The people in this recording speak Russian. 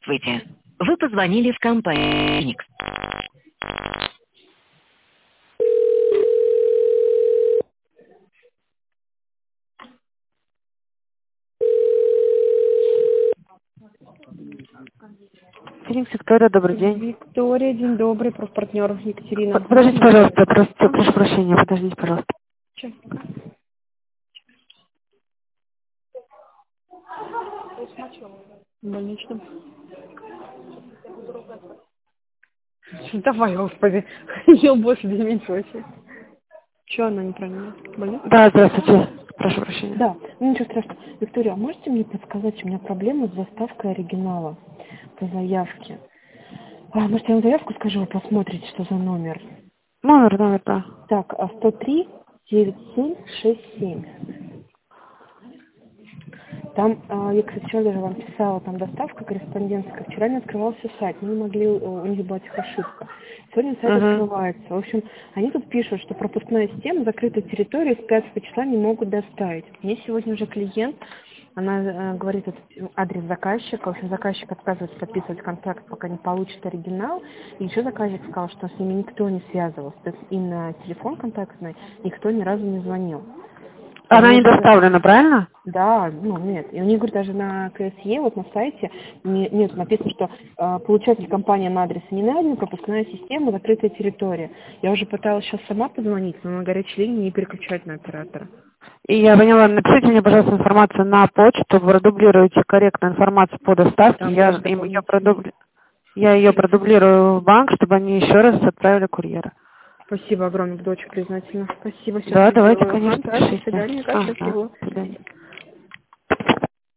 Здравствуйте. Вы позвонили в компанию Феникс. Феникс, Виктория, добрый день. Виктория, день добрый, профпартнер Екатерина. Подождите, пожалуйста, прошу прощения, подождите, пожалуйста. Сейчас. В больничном. Давай, господи. Ел больше, не меньше вообще. Че она не правильно? Больница? Да, здравствуйте, прошу прощения. Да, ну ничего страшного. Виктория, а можете мне подсказать, у меня проблема с заставкой оригинала по заявке? Может, я вам заявку скажу, вы посмотрите, что за номер. Номер, да. Так, 103-9767. Там, я, кстати, вчера даже вам писала, там доставка корреспондентская. Вчера не открывался сайт, мы не могли, у них была техошибка. Сегодня сайт открывается. В общем, они тут пишут, что пропускная система, закрытая территория, с 5 числа не могут доставить. Мне сегодня уже клиент, она говорит этот адрес заказчика. В общем, заказчик отказывается подписывать контракт, пока не получит оригинал. И еще заказчик сказал, что с ними никто не связывался. То есть и на телефон контактный никто ни разу не звонил. Она не доставлена, правильно? Да, нет. И у них, говорит, даже на КСЕ, вот на сайте, нет, написано, что получатель компания на адресе не найден, пропускная система, закрытая территория. Я уже пыталась сейчас сама позвонить, но на горячей линии не переключать на оператора. И я поняла, напишите мне, пожалуйста, информацию на почту, вы продублируете корректную информацию по доставке, я ее продублирую в банк, чтобы они еще раз отправили курьера. Спасибо огромное, буду очень признательна. Спасибо. Да, давайте, конечно, До свидания, пишите. счастливо. До свидания.